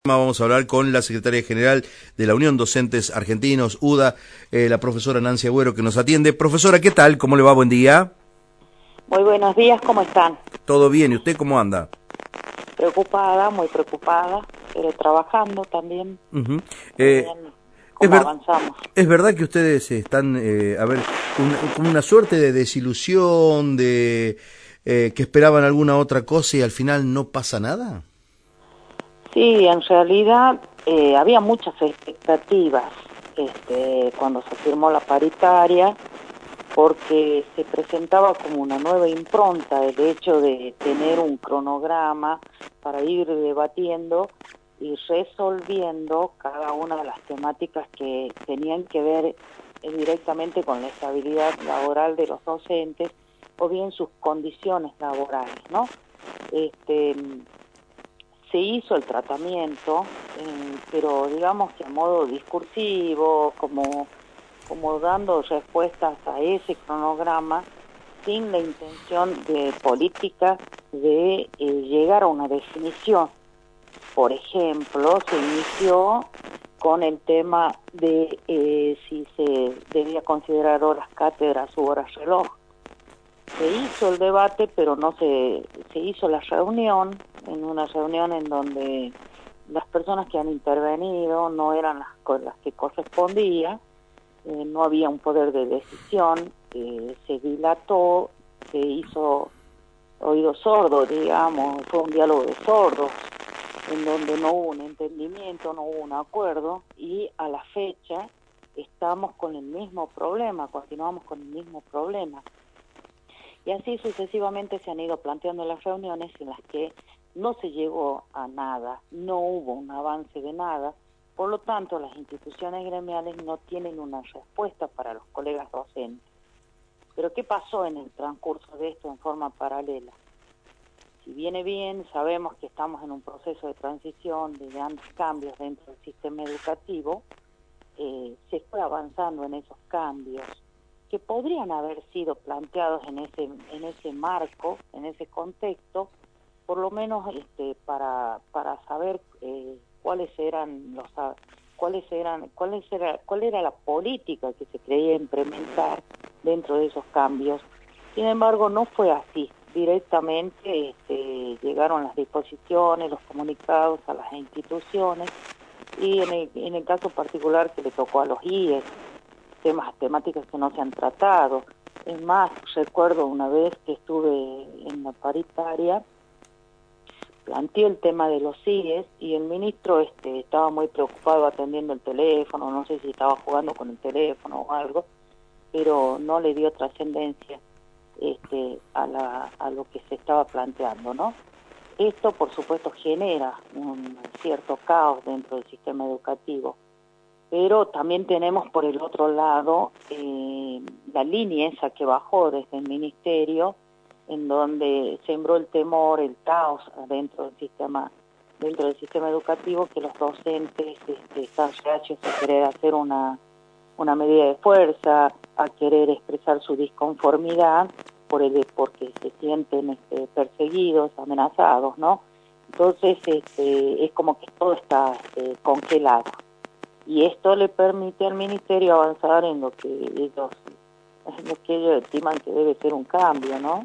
Vamos a hablar con la secretaria general de la Unión Docentes Argentinos, UDA, la profesora Nancy Agüero, que nos atiende. Profesora, ¿qué tal? ¿Cómo le va? Buen día. Muy buenos días, ¿cómo están? Todo bien, ¿y usted cómo anda? Preocupada, muy preocupada, pero trabajando también. ¿Cómo avanzamos? ¿Es verdad que ustedes están, como una suerte de desilusión, que esperaban alguna otra cosa y al final no pasa nada? Sí, en realidad había muchas expectativas cuando se firmó la paritaria, porque se presentaba como una nueva impronta el hecho de tener un cronograma para ir debatiendo y resolviendo cada una de las temáticas que tenían que ver directamente con la estabilidad laboral de los docentes o bien sus condiciones laborales, ¿no? Se hizo el tratamiento, pero digamos que a modo discursivo, como dando respuestas a ese cronograma, sin la intención de política de llegar a una definición. Por ejemplo, se inició con el tema de si se debía considerar horas cátedras u horas reloj. Se hizo el debate, pero no se hizo la reunión, en una reunión en donde las personas que han intervenido no eran las que correspondía, no había un poder de decisión, se dilató, se hizo oído sordo, digamos, fue un diálogo de sordos, en donde no hubo un entendimiento, no hubo un acuerdo, y a la fecha estamos con el mismo problema, continuamos con el mismo problema. Y así sucesivamente se han ido planteando las reuniones en las que no se llegó a nada, no hubo un avance de nada, por lo tanto las instituciones gremiales no tienen una respuesta para los colegas docentes. Pero ¿qué pasó en el transcurso de esto en forma paralela? Si viene bien, sabemos que estamos en un proceso de transición, de grandes cambios dentro del sistema educativo, se fue avanzando en esos cambios, que podrían haber sido planteados en ese marco, en ese contexto, por lo menos para saber cuál era la política que se creía implementar dentro de esos cambios. Sin embargo, no fue así. Directamente llegaron las disposiciones, los comunicados a las instituciones, y en el caso particular que le tocó a los IES, temáticas que no se han tratado. Es más, recuerdo una vez que estuve en la paritaria, planteé el tema de los IES y el ministro estaba muy preocupado atendiendo el teléfono, no sé si estaba jugando con el teléfono o algo, pero no le dio trascendencia a lo que se estaba planteando, ¿no? Esto, por supuesto, genera un cierto caos dentro del sistema educativo. Pero también tenemos por el otro lado la línea esa que bajó desde el ministerio, en donde sembró el temor, el caos dentro del sistema educativo, que los docentes están reacios a querer hacer una medida de fuerza, a querer expresar su disconformidad porque se sienten perseguidos, amenazados, ¿no? Entonces es como que todo está congelado. Y esto le permite al ministerio avanzar en lo que ellos estiman que debe ser un cambio, ¿no?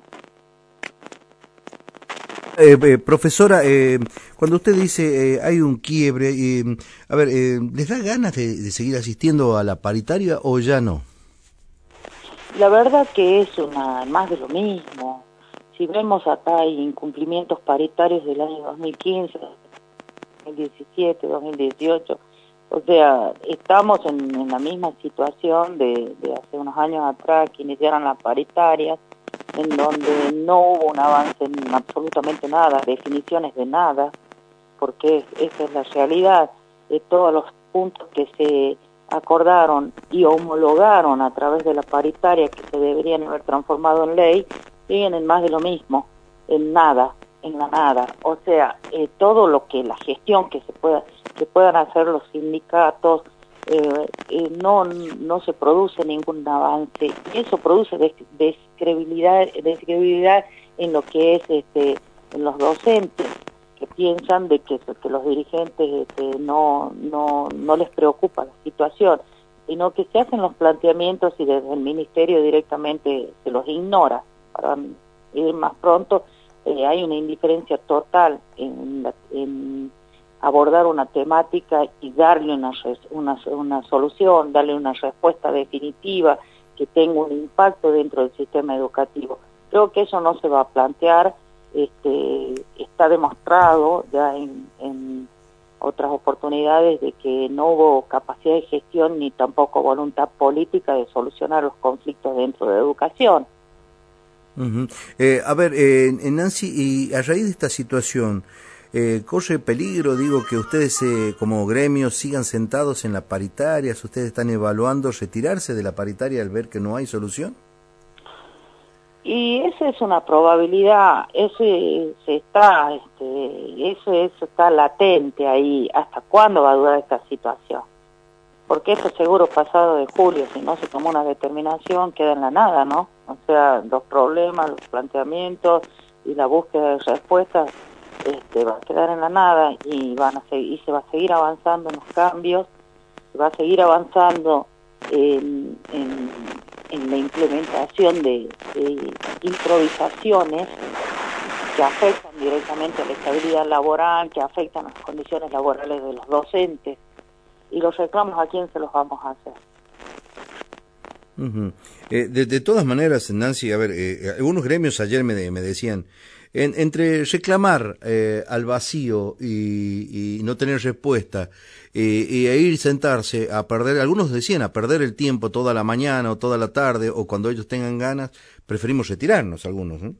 Profesora, cuando usted dice hay un quiebre, ¿les da ganas de seguir asistiendo a la paritaria o ya no? La verdad que es más de lo mismo. Si vemos acá hay incumplimientos paritarios del año 2015, 2017, 2018. O sea, estamos en la misma situación de hace unos años atrás que iniciaron las paritarias, en donde no hubo un avance en absolutamente nada, definiciones de nada, porque esa es la realidad de todos los puntos que se acordaron y homologaron a través de la paritaria, que se deberían haber transformado en ley, siguen en más de lo mismo, en nada, en la nada. O sea, todo lo que la gestión que puedan hacer los sindicatos, no se produce ningún avance, y eso produce descredibilidad en lo que es en los docentes. que piensan de que los dirigentes no les preocupa la situación, sino que se hacen los planteamientos y desde el ministerio directamente se los ignora. Para ir más pronto, hay una indiferencia total en abordar una temática y darle una solución, darle una respuesta definitiva que tenga un impacto dentro del sistema educativo. Creo que eso no se va a plantear. Está demostrado ya en otras oportunidades de que no hubo capacidad de gestión ni tampoco voluntad política de solucionar los conflictos dentro de la educación. Uh-huh. A ver, Nancy, y a raíz de esta situación, ¿corre peligro, digo, que ustedes como gremios sigan sentados en la paritaria? ¿Ustedes están evaluando retirarse de la paritaria al ver que no hay solución? Y esa es una probabilidad, eso está latente ahí. ¿Hasta cuándo va a durar esta situación? Porque esto seguro pasado de julio, si no se tomó una determinación, queda en la nada, ¿no? O sea, los problemas, los planteamientos y la búsqueda de respuestas va a quedar en la nada y se va a seguir avanzando en los cambios, se va a seguir avanzando en la implementación de improvisaciones que afectan directamente a la estabilidad laboral, que afectan las condiciones laborales de los docentes, y los reclamos a quién se los vamos a hacer. Uh-huh. De todas maneras, Nancy, a ver, algunos gremios ayer me decían, entre reclamar al vacío y no tener respuesta, y ir sentarse a perder, algunos decían a perder el tiempo toda la mañana o toda la tarde, o cuando ellos tengan ganas, preferimos retirarnos algunos, ¿no?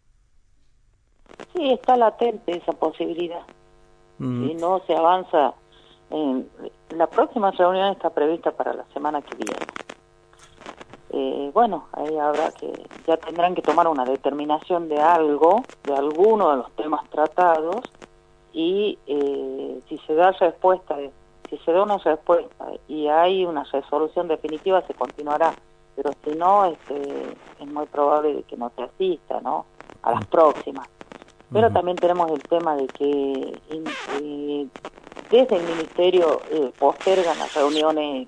Sí, está latente esa posibilidad. Uh-huh. Si no se avanza, la próxima reunión está prevista para la semana que viene. Bueno, ahí ya tendrán que tomar una determinación de algo, de alguno de los temas tratados, y si se da una respuesta y hay una resolución definitiva, se continuará, pero si no, es muy probable de que no se asista, ¿no?, a las próximas. Pero también tenemos el tema de que desde el ministerio postergan las reuniones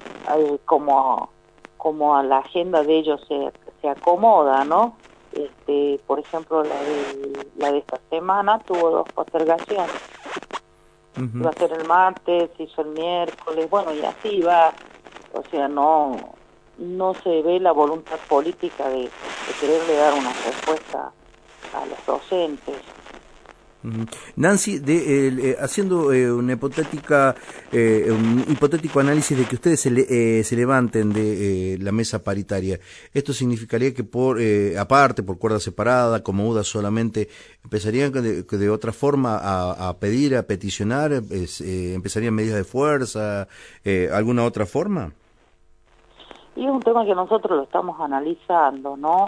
como a la agenda de ellos se acomoda, ¿no? Por ejemplo, la de esta semana tuvo 2 postergaciones. Uh-huh. Iba a ser el martes, hizo el miércoles, bueno, y así va. O sea, no se ve la voluntad política de quererle dar una respuesta a los docentes. Nancy, haciendo un hipotético análisis de que ustedes se levanten de la mesa paritaria, ¿esto significaría que aparte, por cuerda separada, como UDA solamente, empezarían de otra forma a pedir, a peticionar, empezarían medidas de fuerza, alguna otra forma? Y es un tema que nosotros lo estamos analizando, ¿no?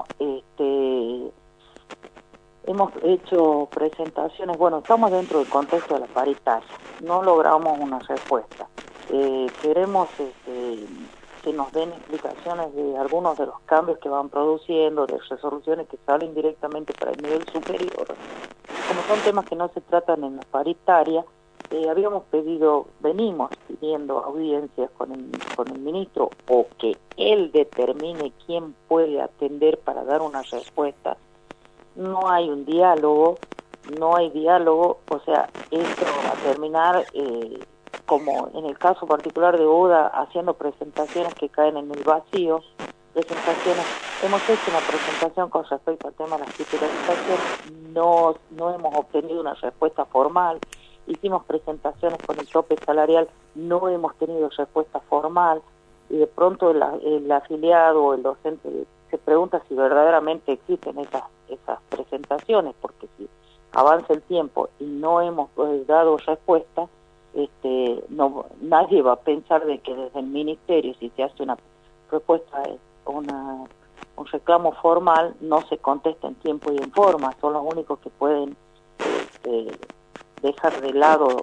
Hemos hecho presentaciones, bueno, estamos dentro del contexto de la paritaria, no logramos una respuesta. Queremos que nos den explicaciones de algunos de los cambios que van produciendo, de resoluciones que salen directamente para el nivel superior. Como son temas que no se tratan en la paritaria, venimos pidiendo audiencias con el ministro, o que él determine quién puede atender para dar una respuesta. No hay un diálogo, o sea, esto va a terminar, como en el caso particular de UDA, haciendo presentaciones que caen en el vacío, hemos hecho una presentación con respecto al tema de las titularizaciones, no hemos obtenido una respuesta formal, hicimos presentaciones con el tope salarial, no hemos tenido respuesta formal, y de pronto el afiliado o el docente se pregunta si verdaderamente existen esas presentaciones, porque si avanza el tiempo y no hemos dado respuesta, nadie va a pensar de que desde el ministerio, si se hace una propuesta, un reclamo formal, no se contesta en tiempo y en forma. Son los únicos que pueden dejar de lado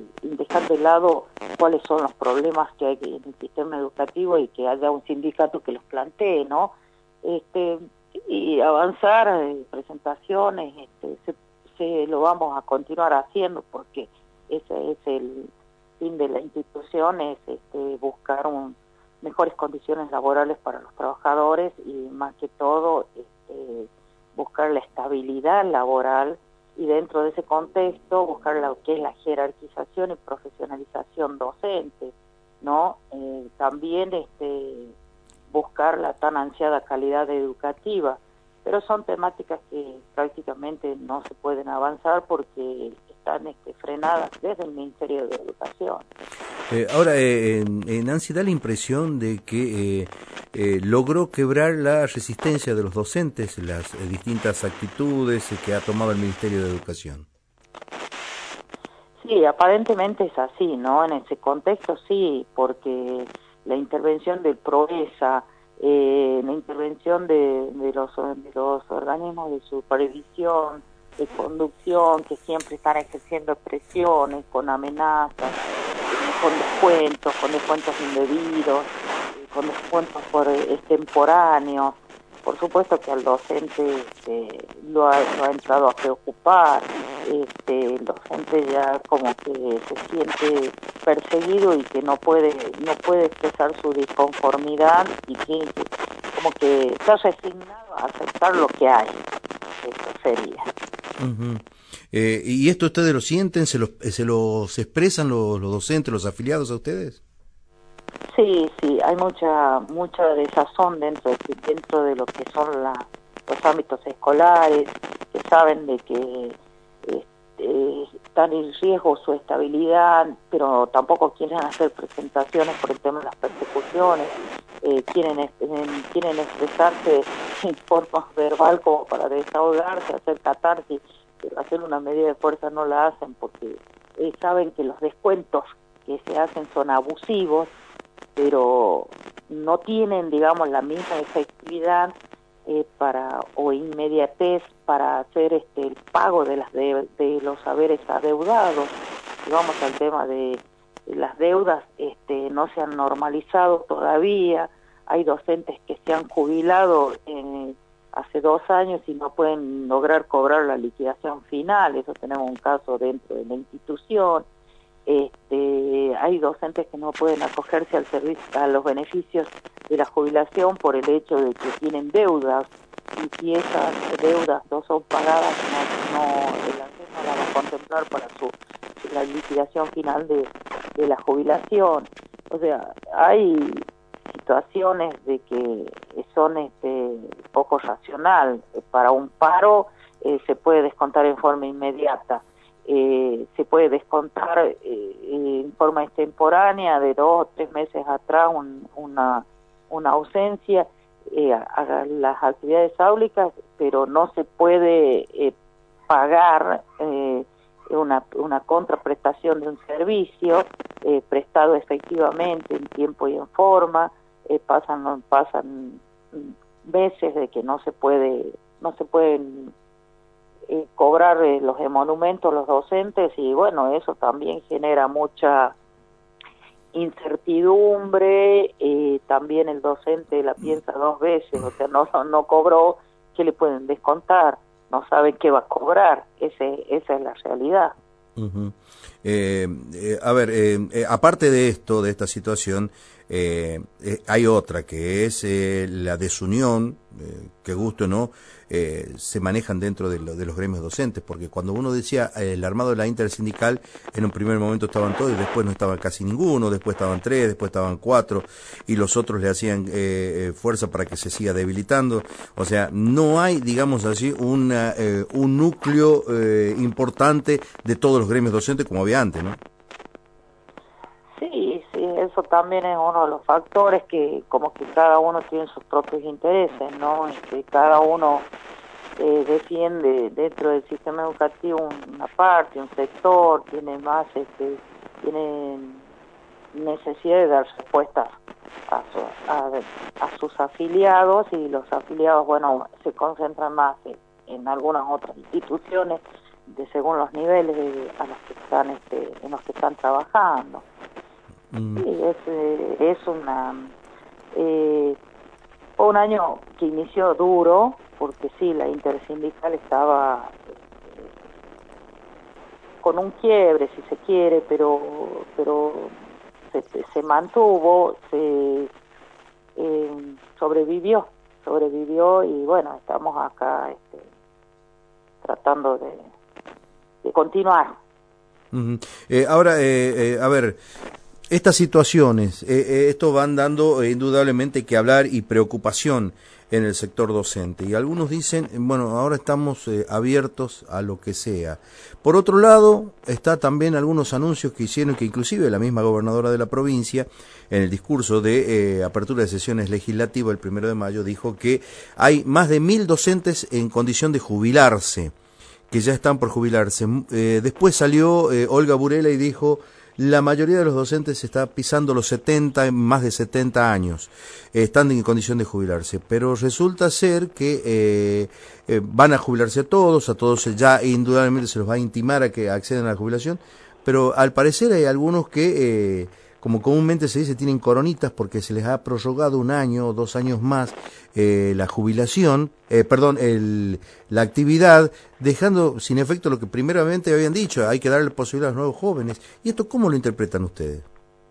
cuáles son los problemas que hay en el sistema educativo y que haya un sindicato que los plantee, ¿no? Y avanzar, presentaciones, lo vamos a continuar haciendo porque ese es el fin de la institución, es buscar mejores condiciones laborales para los trabajadores y más que todo buscar la estabilidad laboral y dentro de ese contexto buscar lo que es la jerarquización y profesionalización docente, ¿no? También buscar la tan ansiada calidad educativa, pero son temáticas que prácticamente no se pueden avanzar porque están frenadas desde el Ministerio de Educación. Ahora, Nancy, da la impresión de que logró quebrar la resistencia de los docentes, las distintas actitudes que ha tomado el Ministerio de Educación. Sí, aparentemente es así, ¿no? En ese contexto sí, porque la intervención del PROESA, la intervención de los organismos de supervisión, de conducción, que siempre están ejerciendo presiones con amenazas, con descuentos indebidos, con descuentos por extemporáneos. Por supuesto que al docente lo ha entrado a preocupar. El docente ya como que se siente perseguido y que no puede expresar su disconformidad y que como que está resignado a aceptar lo que hay. Eso sería. Uh-huh. ¿Y esto ustedes lo sienten? ¿Se los expresan los docentes, los afiliados a ustedes? Sí, hay mucha desazón dentro de lo que son los ámbitos escolares, que saben de que están en riesgo su estabilidad, pero tampoco quieren hacer presentaciones por el tema de las persecuciones, quieren expresarse en forma verbal como para desahogarse, hacer catarsis, pero hacer una medida de fuerza no la hacen porque saben que los descuentos que se hacen son abusivos, pero no tienen, digamos, la misma efectividad o inmediatez para hacer el pago de los haberes adeudados. Y vamos al tema de las deudas, no se han normalizado todavía. Hay docentes que se han jubilado hace 2 años y no pueden lograr cobrar la liquidación final. Eso tenemos un caso dentro de la institución. Hay docentes que no pueden acogerse a los beneficios de la jubilación por el hecho de que tienen deudas, y si esas deudas no son pagadas, el ANSES no la va a contemplar para la liquidación final de la jubilación. O sea, hay situaciones de que son poco racional. Para un paro se puede descontar en forma inmediata. Se puede descontar en forma extemporánea de 2 o 3 meses atrás una ausencia a las actividades áulicas, pero no se puede pagar una contraprestación de un servicio prestado efectivamente en tiempo y en forma. Pasan meses de que no se pueden cobrar los emolumentos los docentes, y bueno, eso también genera mucha incertidumbre. También el docente la piensa 2 veces, o sea, no cobró, ¿qué le pueden descontar? No sabe qué va a cobrar. Esa es la realidad. Uh-huh. Aparte de esto, de esta situación, hay otra que es la desunión, que guste o no, se manejan dentro de los gremios docentes, porque cuando uno decía el armado de la intersindical, en un primer momento estaban todos y después no estaba casi ninguno, después estaban 3, después estaban 4 y los otros le hacían fuerza para que se siga debilitando. O sea, no hay, digamos así, un núcleo importante de todos los gremios docentes como había antes, ¿no? Sí, eso también es uno de los factores, que como que cada uno tiene sus propios intereses, ¿no? Cada uno defiende dentro del sistema educativo una parte, un sector, tiene necesidad de dar respuestas a sus afiliados, y los afiliados, bueno, se concentran más en algunas otras instituciones según los niveles a los que están en los que están trabajando. Sí, fue un año que inició duro, porque sí, la intersindical estaba con un quiebre, si se quiere, pero se mantuvo, sobrevivió y bueno, estamos acá tratando de continuar. Ahora, a ver, estas situaciones, esto van dando indudablemente que hablar y preocupación en el sector docente. Y algunos dicen, bueno, ahora estamos abiertos a lo que sea. Por otro lado, está también algunos anuncios que hicieron, que inclusive la misma gobernadora de la provincia, en el discurso de apertura de sesiones legislativas el 1 de mayo, dijo que hay más de 1000 docentes en condición de jubilarse, que ya están por jubilarse. Después salió Olga Burela y dijo, la mayoría de los docentes está pisando los 70, más de 70 años, están en condición de jubilarse, pero resulta ser que van a jubilarse a todos ya indudablemente se los va a intimar a que accedan a la jubilación, pero al parecer hay algunos que, como comúnmente se dice, tienen coronitas porque se les ha prorrogado 1 año o 2 años más la jubilación, la actividad, dejando sin efecto lo que primeramente habían dicho, hay que darle posibilidad a los nuevos jóvenes. ¿Y esto cómo lo interpretan ustedes?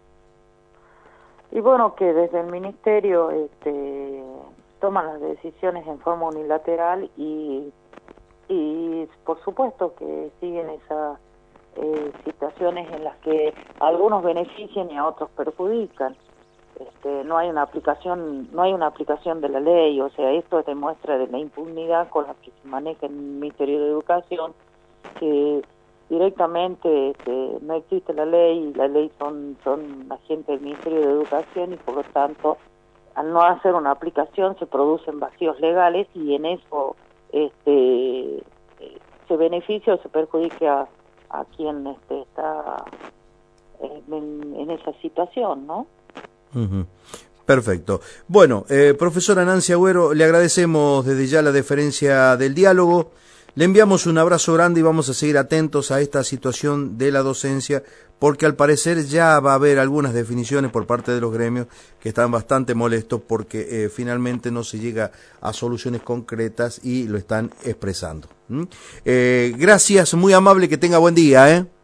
Y bueno, que desde el Ministerio toman las decisiones en forma unilateral y por supuesto que siguen esas situaciones en las que a algunos benefician y a otros perjudican. No hay una aplicación de la ley, o sea, esto demuestra de la impunidad con la que se maneja el Ministerio de Educación, que directamente no existe la ley, y la ley son agentes del Ministerio de Educación, y por lo tanto, al no hacer una aplicación se producen vacíos legales, y en eso se beneficia o se perjudica a quien está en esa situación, ¿no? Uh-huh. Perfecto. Bueno, profesora Nancy Agüero, le agradecemos desde ya la deferencia del diálogo, le enviamos un abrazo grande y vamos a seguir atentos a esta situación de la docencia, porque al parecer ya va a haber algunas definiciones por parte de los gremios que están bastante molestos porque finalmente no se llega a soluciones concretas y lo están expresando. Gracias, muy amable, que tenga buen día,